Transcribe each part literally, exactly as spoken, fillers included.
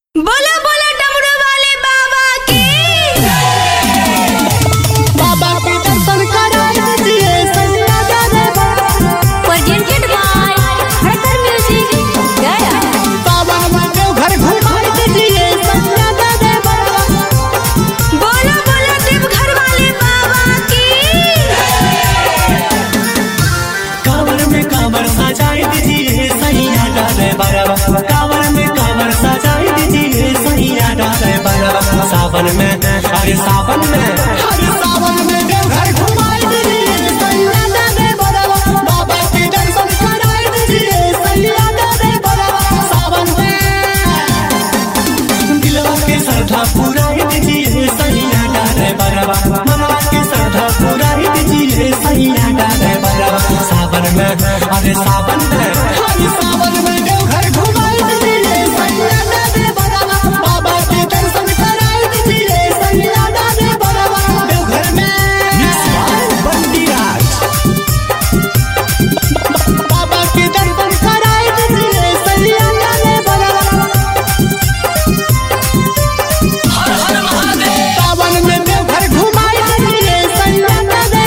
बोलो बोलो डमरू वाले बाबा की। बाबा के दर्शन कराए दीजिए सैया जाने प्रेजेंटेड बाय हरकर म्यूजिक गया। बाबा के घर घुमाए दीजिए सैया जाने बोलो बोलो देवघर वाले बाबा की। कांवर में कांवर सजाए दीजिए सैया डाले बरवा। कांवर में कांवर सजाए दीजिए सैया डाले बरवा। सावन में अरे सावन में हर सावन में देवघर घुमाए दीजिए सैया जाने बाबा के दर्शन कराए दीजिए सैया जाने सावन में दिलवा के श्रद्धा पुराए दीजिए सैया डाले बरवा। मनवा के श्रद्धा पुराए दीजिए सैया डाले बरवा। सावन में अरे सावन में हर सावन में देवघर घुमाए दीजिए सैया जाने बाबा के दर्शन कराए दीजिए सैया जाने देवघर में बंदी राज बाबा के दर्शन कराए दीजिए सैया जाने सावन में देवघर घुमाए दीजिए सैया जाने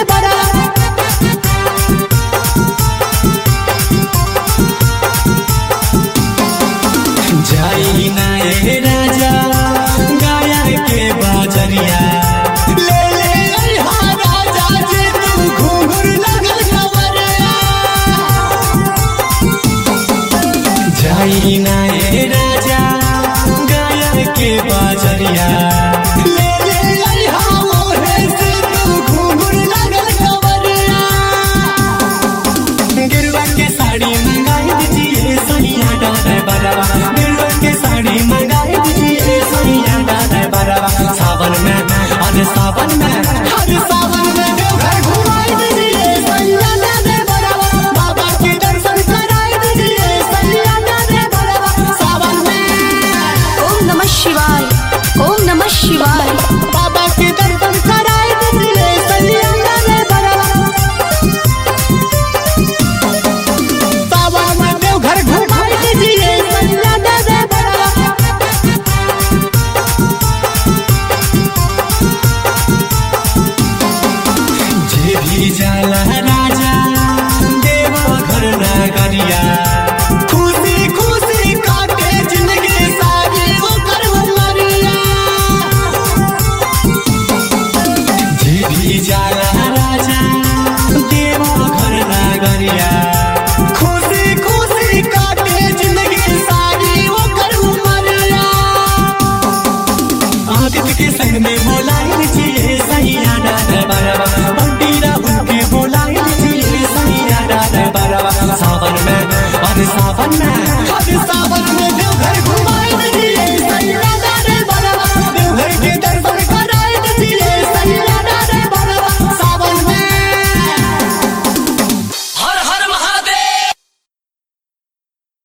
जाई ना ए राजा गाया के बाजरिया। ले ले अइहा राजा जी तू घूंघर लगल खबरिया जाई ना ए राजा गाया के बाजरिया।